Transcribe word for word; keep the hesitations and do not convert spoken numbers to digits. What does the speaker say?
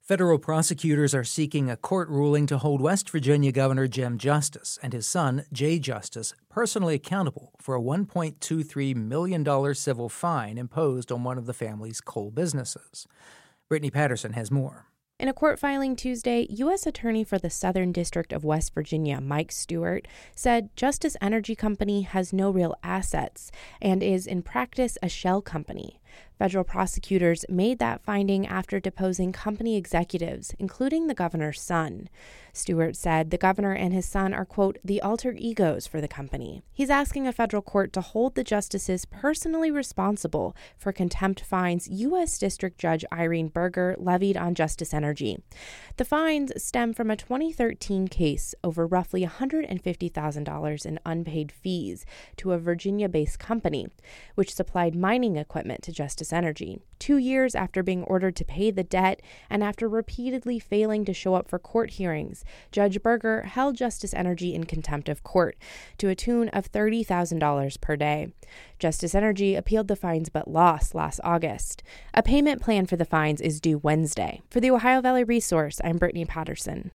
Federal prosecutors are seeking a court ruling to hold West Virginia Governor Jim Justice and his son, Jay Justice, personally accountable for a one point two three million dollars civil fine imposed on one of the family's coal businesses. Brittany Patterson has more. In a court filing Tuesday, U S Attorney for the Southern District of West Virginia, Mike Stewart, said Justice Energy Company has no real assets and is in practice a shell company. Federal prosecutors made that finding after deposing company executives, including the governor's son. Stewart said the governor and his son are, quote, the alter egos for the company. He's asking a federal court to hold the justices personally responsible for contempt fines U S District Judge Irene Berger levied on Justice Energy. The fines stem from a twenty thirteen case over roughly one hundred fifty thousand dollars in unpaid fees to a Virginia-based company, which supplied mining equipment to Justice Energy. Two years after being ordered to pay the debt and after repeatedly failing to show up for court hearings, Judge Berger held Justice Energy in contempt of court to a tune of thirty thousand dollars per day. Justice Energy appealed the fines but lost last August. A payment plan for the fines is due Wednesday. For the Ohio Valley Resource, I'm Brittany Patterson.